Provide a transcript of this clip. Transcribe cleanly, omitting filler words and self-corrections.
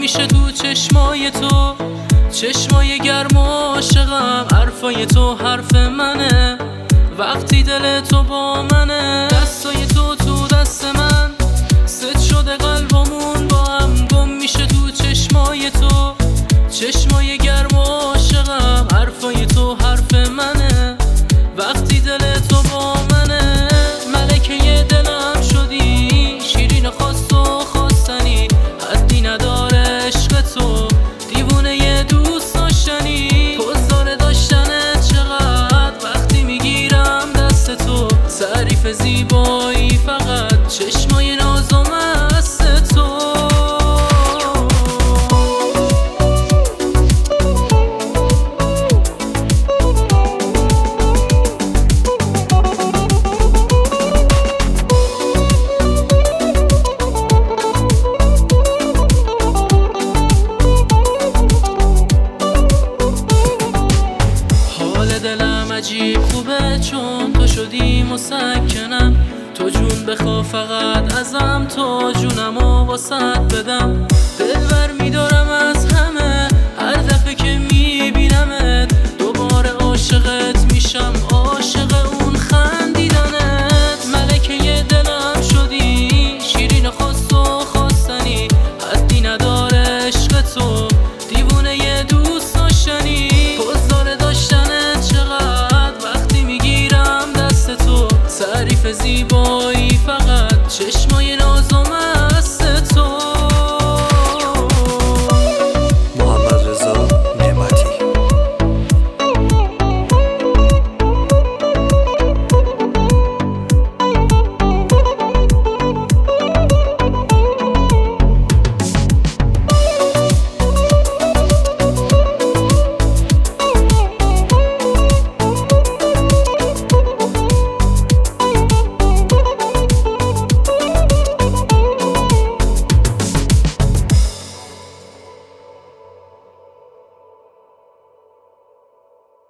میشه تو چشمای تو، چشمای گرم و عاشقم. حرفای تو حرف منه وقتی دل تو با منه. دستای تو تو دست من ست شده قلبمون با هم گم میشه تو چشمای تو، چشمای گرم و عاشقم. حرفای تو حرف منه وقتی دل تو با منه. ملکه دلم شدی، شیرین خواست و خواستنی، حدی نداره عشق تو، دیوونه ی دوست داشتنی. پزدار داشتنت چقدر وقتی میگیرم دست تو، تعریف زیبایی فقط چشمای ناز و مست تو. دلم عجیب خوبه چون تو شدی مسکنم، تو جون بخوا فقط ازم، تو جونمو واسط بدم. دلبر میدارم از همه، هر دفعه که میبینمت دوباره عاشقت میشم، عاشق اون خندیدنت. ملکه دلم شدی، شیرین خواست و خواستنی، حدی نداره عشق تو، دیوونه ی دوست داشتنی. پزدار داشتنت چقدر وقتی میگیرم دست تو، تعریف زیبایی